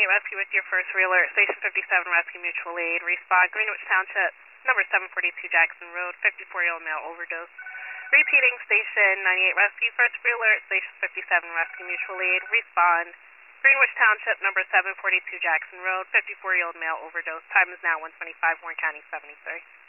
Rescue with your first realtor, Station 57 Rescue Mutual Aid, respond Greenwich Township, number 742 Jackson Road, 54-year-old male overdose. Repeating, Station 98 Rescue, first realtor, Station 57 Rescue Mutual Aid, respond Greenwich Township, number 742 Jackson Road, 54-year-old male overdose. Time is now 1:25, Warren County 73.